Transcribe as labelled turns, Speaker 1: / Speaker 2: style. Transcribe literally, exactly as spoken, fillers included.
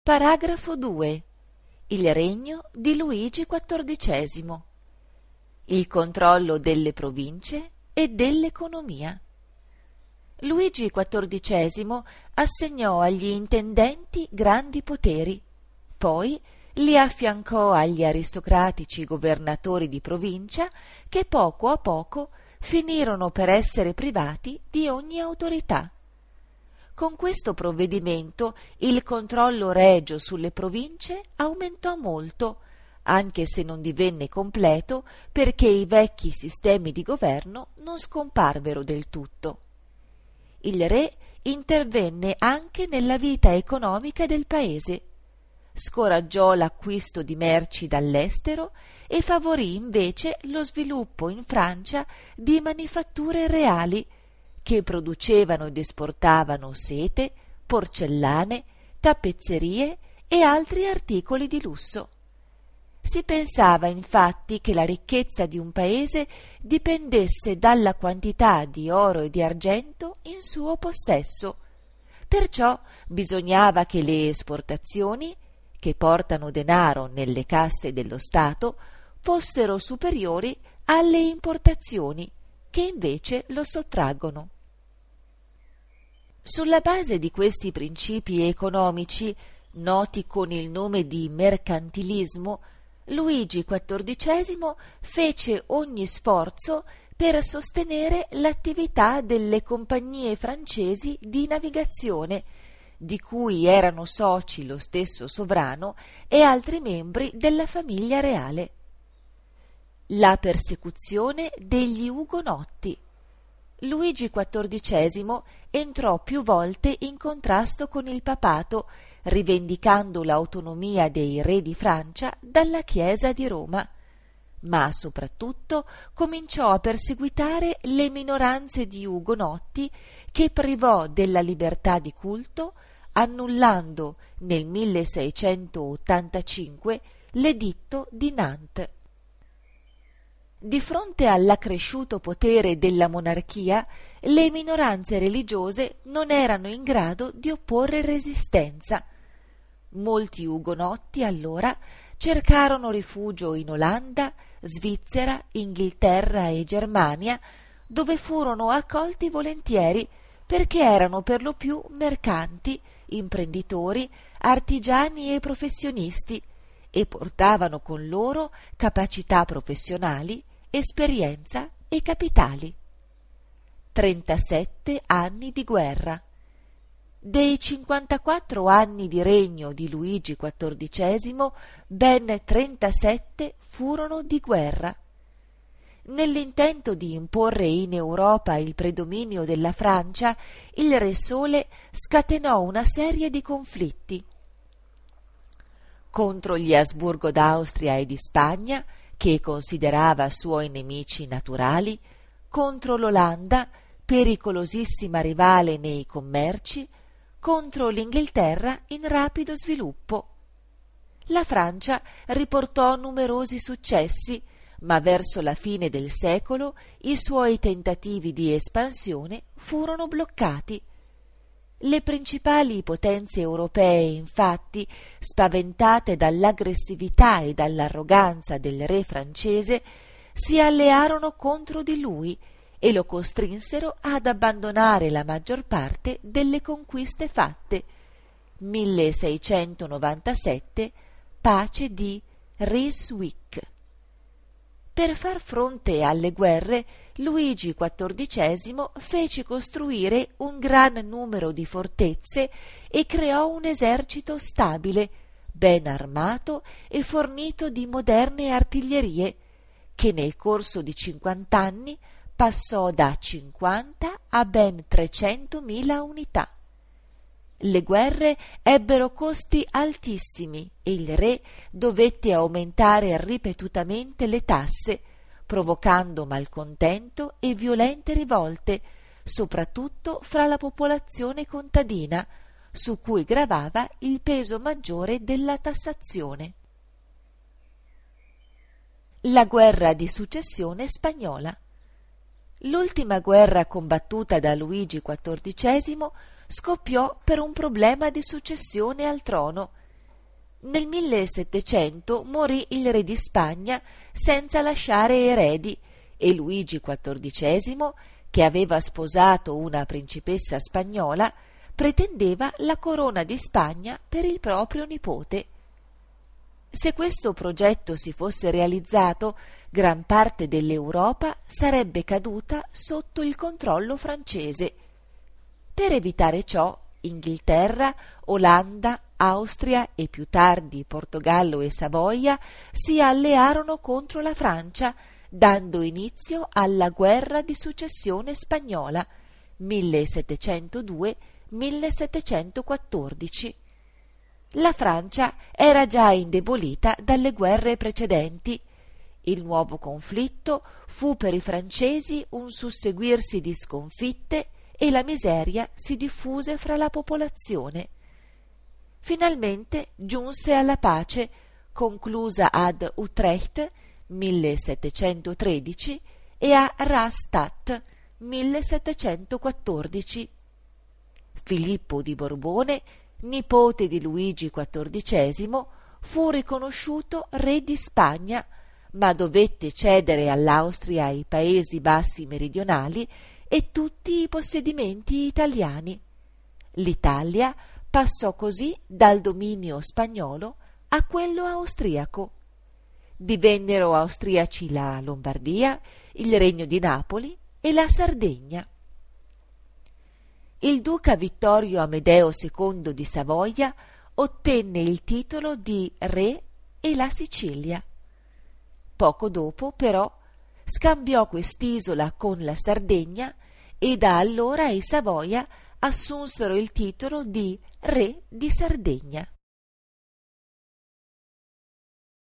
Speaker 1: Paragrafo due. Il regno di Luigi quattordicesimo. Il controllo delle province e dell'economia. Luigi quattordicesimo assegnò agli intendenti grandi poteri, poi li affiancò agli aristocratici governatori di provincia che poco a poco finirono per essere privati di ogni autorità. Con questo provvedimento il controllo regio sulle province aumentò molto, anche se non divenne completo perché i vecchi sistemi di governo non scomparvero del tutto. Il re intervenne anche nella vita economica del paese, scoraggiò l'acquisto di merci dall'estero e favorì invece lo sviluppo in Francia di manifatture reali che producevano ed esportavano sete, porcellane, tappezzerie e altri articoli di lusso. Si pensava infatti che la ricchezza di un paese dipendesse dalla quantità di oro e di argento in suo possesso, perciò bisognava che le esportazioni, che portano denaro nelle casse dello Stato, fossero superiori alle importazioni, che invece lo sottraggono. Sulla base di questi principi economici, noti con il nome di mercantilismo, Luigi quattordicesimo fece ogni sforzo per sostenere l'attività delle compagnie francesi di navigazione, di cui erano soci lo stesso sovrano e altri membri della famiglia reale. La persecuzione degli Ugonotti. Luigi quattordicesimo entrò più volte in contrasto con il papato, rivendicando l'autonomia dei re di Francia dalla Chiesa di Roma, ma soprattutto cominciò a perseguitare le minoranze di Ugonotti che privò della libertà di culto, annullando nel milleseicentottantacinque l'editto di Nantes. Di fronte all'accresciuto potere della monarchia, le minoranze religiose non erano in grado di opporre resistenza. Molti ugonotti allora cercarono rifugio in Olanda, Svizzera, Inghilterra e Germania, dove furono accolti volentieri perché erano per lo più mercanti, imprenditori, artigiani e professionisti e portavano con loro capacità professionali, esperienza e capitali. trentasette anni di guerra. Dei cinquantaquattro anni di regno di Luigi quattordicesimo, ben trentasette furono di guerra. Nell'intento di imporre in Europa il predominio della Francia, il Re Sole scatenò una serie di conflitti contro gli Asburgo d'Austria e di Spagna, che considerava suoi nemici naturali, contro l'Olanda, pericolosissima rivale nei commerci, contro l'Inghilterra in rapido sviluppo. La Francia riportò numerosi successi, ma verso la fine del secolo i suoi tentativi di espansione furono bloccati. Le principali potenze europee, infatti, spaventate dall'aggressività e dall'arroganza del re francese, si allearono contro di lui e lo costrinsero ad abbandonare la maggior parte delle conquiste fatte. milleseicentonovantasette, pace di Ryswick. Per far fronte alle guerre, Luigi quattordicesimo fece costruire un gran numero di fortezze e creò un esercito stabile, ben armato e fornito di moderne artiglierie, che nel corso di cinquant'anni passò da cinquanta a ben trecentomila unità. Le guerre ebbero costi altissimi e il re dovette aumentare ripetutamente le tasse, provocando malcontento e violente rivolte, soprattutto fra la popolazione contadina, su cui gravava il peso maggiore della tassazione. La guerra di successione spagnola. L'ultima guerra combattuta da Luigi quattordicesimo scoppiò per un problema di successione al trono, Nel millesettecento morì il re di Spagna senza lasciare eredi e Luigi quattordicesimo, che aveva sposato una principessa spagnola, pretendeva la corona di Spagna per il proprio nipote. Se questo progetto si fosse realizzato, gran parte dell'Europa sarebbe caduta sotto il controllo francese. Per evitare ciò, Inghilterra, Olanda, Austria e più tardi Portogallo e Savoia si allearono contro la Francia, dando inizio alla guerra di successione spagnola millesettecentodue millesettecentoquattordici. La Francia era già indebolita dalle guerre precedenti. Il nuovo conflitto fu per i francesi un susseguirsi di sconfitte e la miseria si diffuse fra la popolazione. Finalmente giunse alla pace, conclusa ad Utrecht millesettecentotredici e a Rastatt millesettecentoquattordici. Filippo di Borbone, nipote di Luigi quattordicesimo, fu riconosciuto re di Spagna, ma dovette cedere all'Austria i Paesi Bassi meridionali e tutti i possedimenti italiani. L'Italia passò così dal dominio spagnolo a quello austriaco. Divennero austriaci la Lombardia, il Regno di Napoli e la Sardegna. Il duca Vittorio Amedeo secondo di Savoia ottenne il titolo di re e la Sicilia. Poco dopo, però, scambiò quest'isola con la Sardegna e da allora i Savoia assunsero il titolo di re di Sardegna.